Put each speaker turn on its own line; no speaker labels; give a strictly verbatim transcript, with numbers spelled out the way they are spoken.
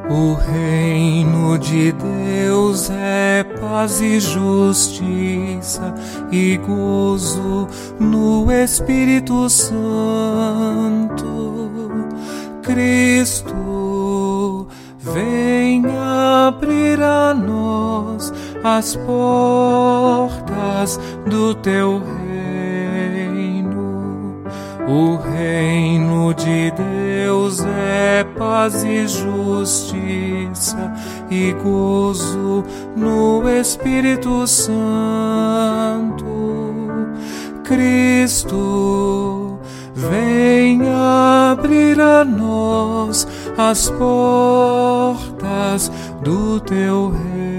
O reino de Deus é paz e justiça e gozo no Espírito Santo. Cristo, vem abrir a nós as portas do teu reino. O reino de Deus é paz e justiça e gozo no Espírito Santo. Cristo, vem abrir a nós as portas do teu reino.